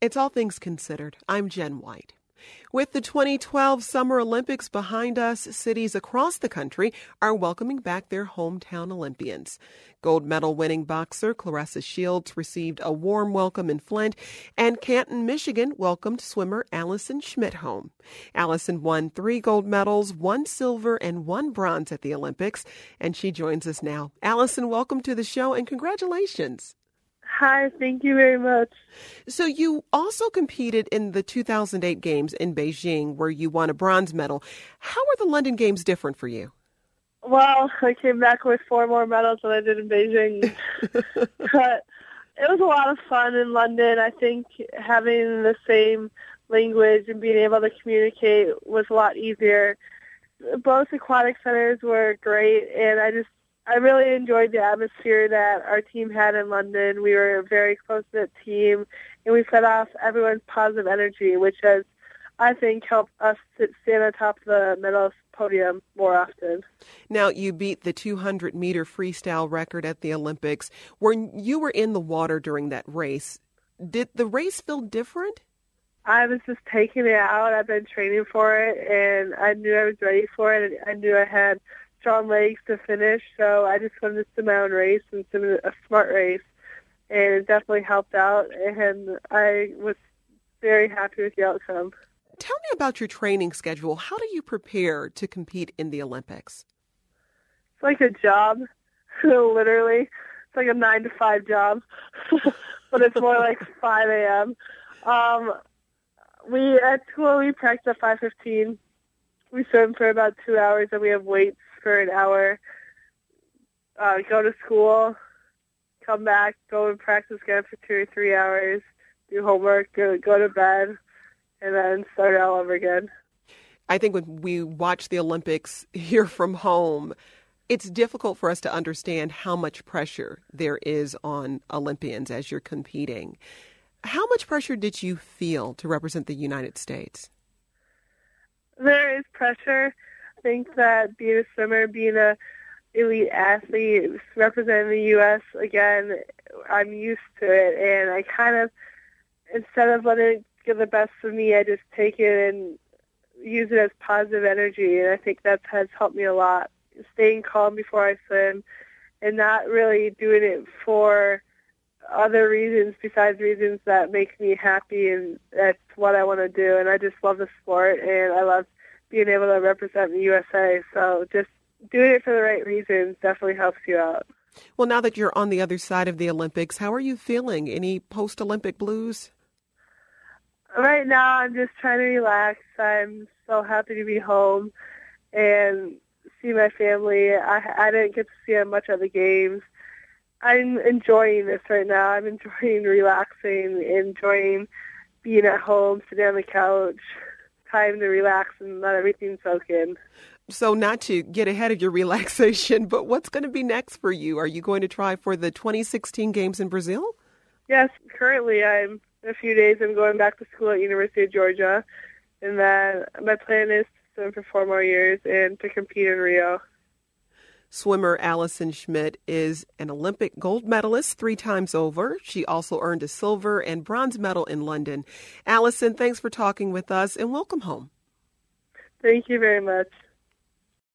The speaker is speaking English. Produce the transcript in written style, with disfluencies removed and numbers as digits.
It's All Things Considered. I'm Jen White. With the 2012 Summer Olympics behind us, cities across the country are welcoming back their hometown Olympians. Gold medal winning boxer Claressa Shields received a warm welcome in Flint, and Canton, Michigan welcomed swimmer Allison Schmidt home. Allison won 3 gold medals, 1 silver, and 1 bronze at the Olympics, and she joins us now. Allison, welcome to the show and congratulations. Hi, thank you very much. So you also competed in the 2008 Games in Beijing, where you won a bronze medal. How were the London Games different for you? Well, I came back with 4 more medals than I did in Beijing. But it was a lot of fun in London. I think having the same language and being able to communicate was a lot easier. Both aquatic centers were great, and I really enjoyed the atmosphere that our team had in London. We were a very close-knit team, and we fed off everyone's positive energy, which has, I think, helped us to stand on top of the medal podium more often. Now, you beat the 200-meter freestyle record at the Olympics. When you were in the water during that race, did the race feel different? I was just taking it out. I've been training for it, and I knew I was ready for it. And I knew I had strong legs to finish, so I just wanted to swim my own race and swim a smart race, and it definitely helped out, and I was very happy with the outcome. Tell me about your training schedule. How do you prepare to compete in the Olympics? It's like a job, literally. It's like a 9-to-5 job, but it's more like 5 a.m. At school, we practice at 5:15. We swim for about 2 hours, and we have weights for an hour, go to school, come back, go and practice again for 2 or 3 hours, do homework, go to bed, and then start all over again. I think when we watch the Olympics here from home, it's difficult for us to understand how much pressure there is on Olympians as you're competing. How much pressure did you feel to represent the United States? There is pressure. I think that being a swimmer, being an elite athlete, representing the U.S., again, I'm used to it. And I kind of, instead of letting it get the best of me, I just take it and use it as positive energy. And I think that has helped me a lot. Staying calm before I swim and not really doing it for other reasons besides reasons that make me happy, and that's what I want to do. And I just love the sport, and I love being able to represent the USA. So just doing it for the right reasons definitely helps you out. Well, now that you're on the other side of the Olympics, how are you feeling? Any post-Olympic blues? Right now, I'm just trying to relax. I'm so happy to be home and see my family. I didn't get to see much of the games. I'm enjoying this right now. I'm enjoying relaxing, enjoying being at home, sitting on the couch, time to relax and let everything soak in. So not to get ahead of your relaxation, but what's going to be next for you? Are you going to try for the 2016 Games in Brazil? Yes, currently in a few days I'm going back to school at University of Georgia, and then my plan is to swim for 4 more years and to compete in Rio. Swimmer Allison Schmidt is an Olympic gold medalist 3 times over. She also earned a silver and bronze medal in London. Allison, thanks for talking with us, and welcome home. Thank you very much.